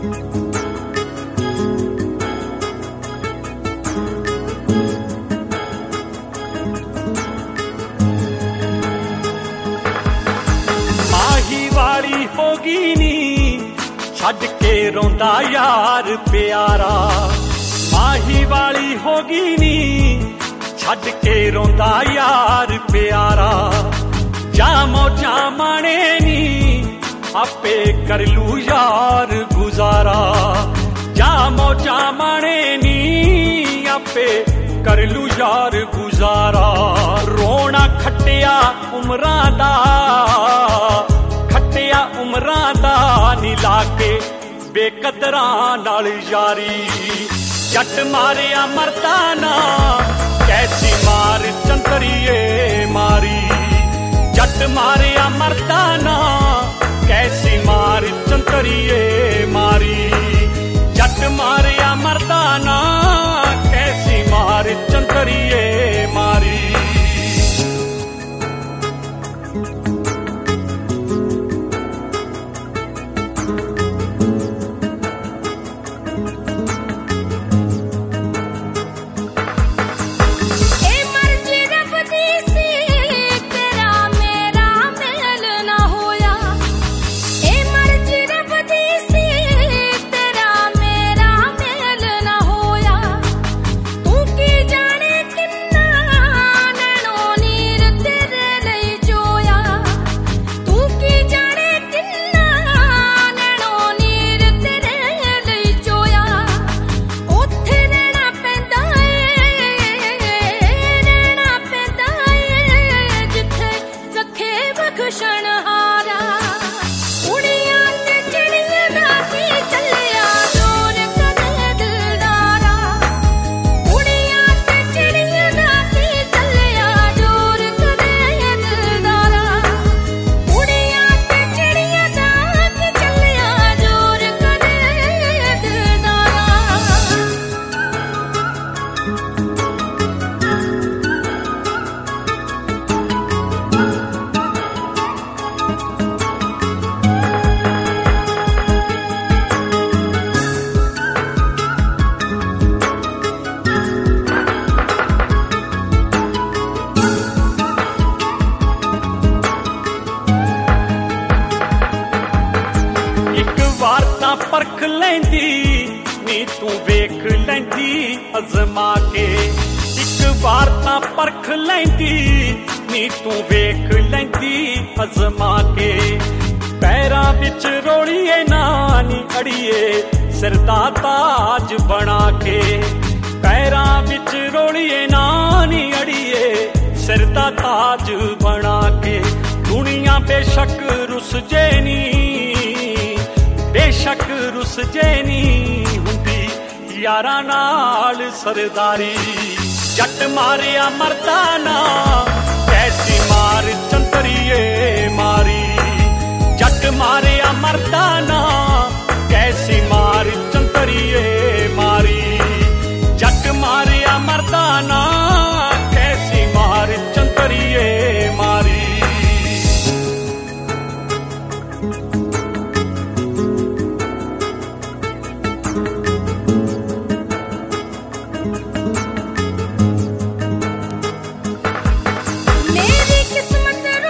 ਹੋਗੀ ਨੀ ਛੱਡ ਕੇ ਰੋਂਦਾ ਯਾਰ ਪਿਆਰਾ, ਮਾਹੀ ਵਾਲੀ ਹੋਗੀ ਨੀ ਛੱਡ ਕੇ ਰੋਂਦਾ ਯਾਰ ਪਿਆਰਾ। ਜਾ ਮੌਜਾਂ ਮਾਣੇ ਨੀ ਆਪੇ ਕਰ ਲੂ ਯਾਰ ਗੁਜ਼ਾਰਾ, ਜਾ ਮੌਜਾਂ ਮਾਣੇ ਨੀ ਆਪੇ ਕਰ ਲੂ ਯਾਰ ਗੁਜ਼ਾਰਾ। ਰੋਣਾ ਖੱਟਿਆ ਉਮਰਾਂ ਦਾ, ਖੱਟਿਆ ਉਮਰਾਂ ਦਾ ਨੀ ਲਾ ਕੇ ਬੇਕਦਰਾਂ ਨਾਲ ਯਾਰੀ। ਜੱਟ ਮਾਰਿਆ ਮਰਦਾ ਨਾ ਕੈਸੀ ਮਾਰ ਚੰਦਰੀਏ ਮਾਰੀ, ਜੱਟ ਮਾਰਿਆ ਮਰਦਾ ਨਾ ਕੈਸੀ ਮਾਰ ਚੰਦਰੀਏ ਮਾਰੀ, ਜੱਟ ਮਾਰਿਆ ਮਰਦਾ ਨਾ ਕੈਸੀ ਮਾਰ ਚੰਦਰੀਏ ਮਾਰੀ। ਪਰਖ ਲੈਂਦੀ ਨੀ ਤੂੰ ਵੇਖ ਲੈਂਦੀ ਅਜ਼ਮਾ ਕੇ, ਇੱਕ ਵਾਰ ਤਾਂ ਪਰਖ ਲੈਂਦੀ ਨੀ ਤੂੰ ਵੇਖ ਲੈਂਦੀ ਅਜ਼ਮਾ ਕੇ। ਪੈਰਾਂ ਵਿੱਚ ਰੋਲੀਏ ਨਾ ਨੀ ਅੜੀਏ ਸਿਰ ਦਾ ਤਾਜ ਬਣਾ ਕੇ, ਪੈਰਾਂ ਵਿੱਚ ਰੋਲੀਏ ਨਾ ਨੀ ਅੜੀਏ ਸਿਰ ਦਾ ਤਾਜ ਬਣਾ ਕੇ। ਦੁਨੀਆ ਬੇਸ਼ੱਕ ਰੁੱਸ ਜੇ ਨੀ, ਬੇਸ਼ੱਕ ਰੁੱਸ ਜੇ ਨੀ ਹੁੰਦੀ ਯਾਰਾਂ ਨਾਲ ਸਰਦਾਰੀ। ਜੱਟ ਮਾਰਿਆ ਮਰਦਾ ਨਾ ਕੈਸੀ ਮਾਰ ਚੰਦਰੀਏ ਮਾਰੀ, ਜੱਟ ਮਾਰਿਆ ਮਰਦਾ ਨਾ ਕੈਸੀ ਮਾਰ ਚੰਦਰੀਏ ਮਾਰੀ, ਜੱਟ ਮਾਰਿਆ ਮਰਦਾ ਨਾ ਕੈਸੀ ਮਾਰ ਚੰਦਰੀਏ ਮਾਰੀ। मेरी किस्मत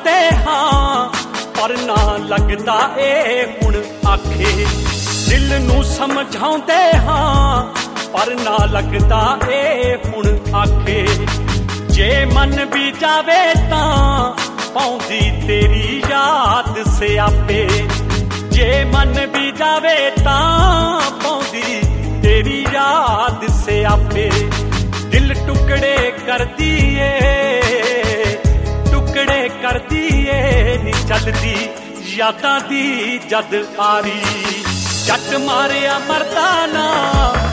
ਸਮਝਾਉਂਦੇ ਹਾਂ ਪਰ ਨਾ ਲੱਗਦਾ ਏ ਹੁਣ ਆਖੇ। ਦਿਲ ਨੂੰ ਸਮਝਾਉਂਦੇ ਹਾਂ ਪਰ ਨਾ ਲੱਗਦਾ ਏ ਹੁਣ ਆਖੇ। ਜੇ ਮਨ ਵੀ ਜਾਵੇ ਤਾਂ ਪਾਉਂਦੀ ਤੇਰੀ ਯਾਦ ਸਿਆਪੇ। ਜੇ ਮਨ ਵੀ ਜਾਵੇ ਤਾਂ ਪਾਉਂਦੀ ਤੇਰੀ ਯਾਦ ਸਿਆਪੇ। ਦਿਲ ਟੁਕੜੇ ਕਰਦੀ ਏ, ਟੁਕੜੇ ਕਰਦੀ ਏ ਨੀ ਚੱਲਦੀ ਯਾਦਾਂ ਦੀ ਜਦ ਆਰੀ। ਜੱਟ ਮਾਰਿਆ ਮਰਦਾ ਨਾ